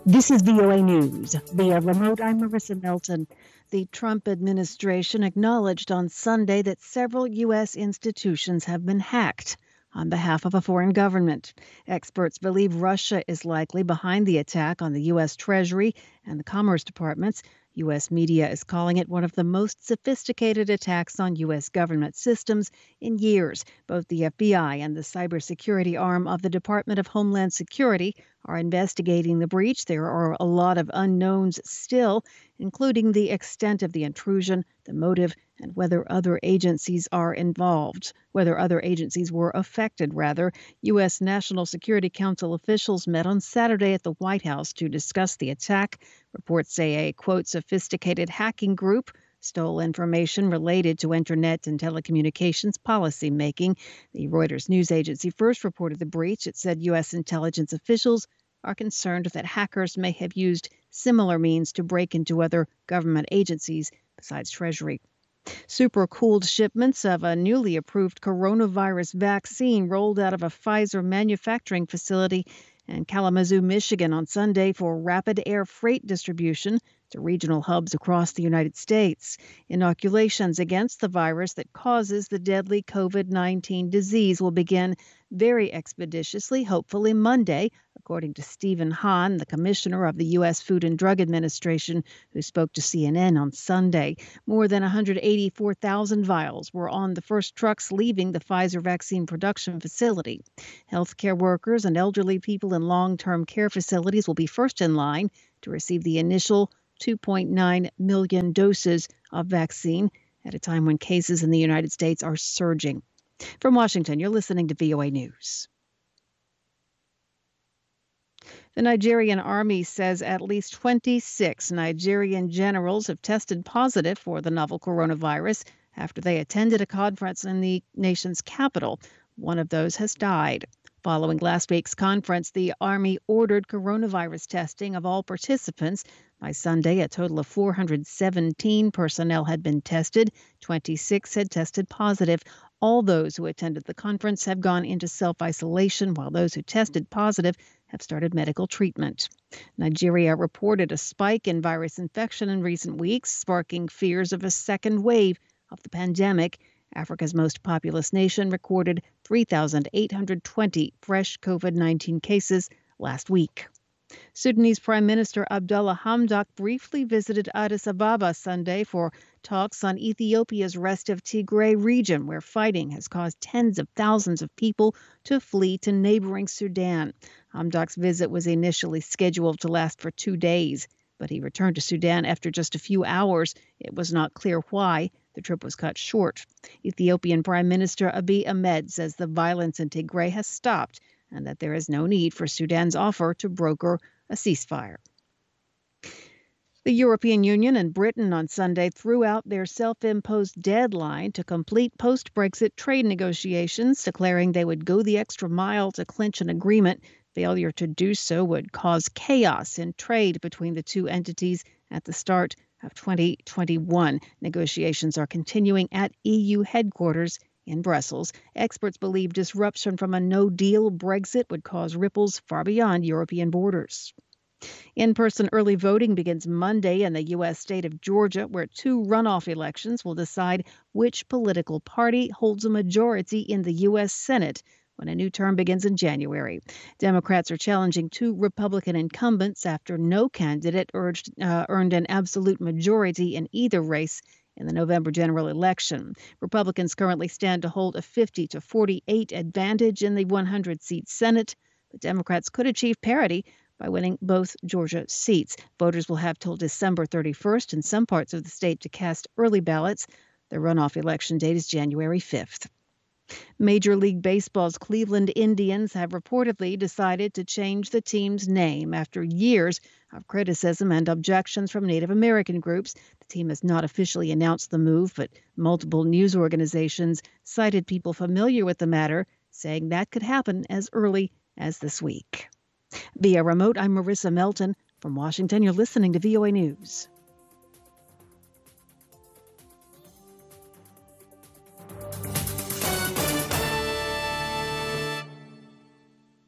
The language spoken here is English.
This is VOA News. Via remote, I'm Marissa Melton. The Trump administration acknowledged on Sunday that several U.S. institutions have been hacked on behalf of a foreign government. Experts believe Russia is likely behind the attack on the U.S. Treasury and the Commerce Departments. U.S. media is calling it one of the most sophisticated attacks on U.S. government systems in years. Both the FBI and the cybersecurity arm of the Department of Homeland Security are investigating the breach. There are a lot of unknowns still, including the extent of the intrusion, the motive, and whether other agencies are involved, whether other agencies were affected, rather. U.S. National Security Council officials met on Saturday at the White House to discuss the attack. Reports say a, quote, sophisticated hacking group stole information related to Internet and telecommunications policy making. The Reuters news agency first reported the breach. It said U.S. intelligence officials are concerned that hackers may have used similar means to break into other government agencies besides Treasury. Supercooled shipments of a newly approved coronavirus vaccine rolled out of a Pfizer manufacturing facility in Kalamazoo, Michigan on Sunday for rapid air freight distribution to regional hubs across the United States. Inoculations against the virus that causes the deadly COVID-19 disease will begin very expeditiously, hopefully Monday, according to Stephen Hahn, the commissioner of the U.S. Food and Drug Administration, who spoke to CNN on Sunday. More than 184,000 vials were on the first trucks leaving the Pfizer vaccine production facility. Healthcare workers and elderly people in long-term care facilities will be first in line to receive the initial 2.9 million doses of vaccine at a time when cases in the United States are surging. From Washington, you're listening to VOA News. The Nigerian army says at least 26 Nigerian generals have tested positive for the novel coronavirus after they attended a conference in the nation's capital. One of those has died. Following last week's conference, the Army ordered coronavirus testing of all participants. By Sunday, a total of 417 personnel had been tested. 26 had tested positive. All those who attended the conference have gone into self-isolation, while those who tested positive have started medical treatment. Nigeria reported a spike in virus infection in recent weeks, sparking fears of a second wave of the pandemic. Africa's most populous nation recorded 3,820 fresh COVID-19 cases last week. Sudanese Prime Minister Abdullah Hamdok briefly visited Addis Ababa Sunday for talks on Ethiopia's rest of Tigray region, where fighting has caused tens of thousands of people to flee to neighboring Sudan. Hamdok's visit was initially scheduled to last for 2 days, but he returned to Sudan after just a few hours. It was not clear why the trip was cut short. Ethiopian Prime Minister Abiy Ahmed says the violence in Tigray has stopped and that there is no need for Sudan's offer to broker a ceasefire. The European Union and Britain on Sunday threw out their self-imposed deadline to complete post-Brexit trade negotiations, declaring they would go the extra mile to clinch an agreement. Failure to do so would cause chaos in trade between the two entities at the start of 2021. Negotiations are continuing at EU headquarters in Brussels. Experts believe disruption from a no-deal Brexit would cause ripples far beyond European borders. In-person early voting begins Monday in the U.S. state of Georgia, where 2 runoff elections will decide which political party holds a majority in the U.S. Senate when a new term begins in January. Democrats are challenging 2 Republican incumbents after no candidate earned an absolute majority in either race in the November general election. Republicans currently stand to hold a 50-48 advantage in the 100-seat Senate, but Democrats could achieve parity by winning both Georgia seats. Voters will have till December 31st in some parts of the state to cast early ballots. The runoff election date is January 5th. Major League Baseball's Cleveland Indians have reportedly decided to change the team's name after years of criticism and objections from Native American groups. The team has not officially announced the move, but multiple news organizations cited people familiar with the matter, saying that could happen as early as this week. Via remote, I'm Marissa Melton. From Washington, you're listening to VOA News.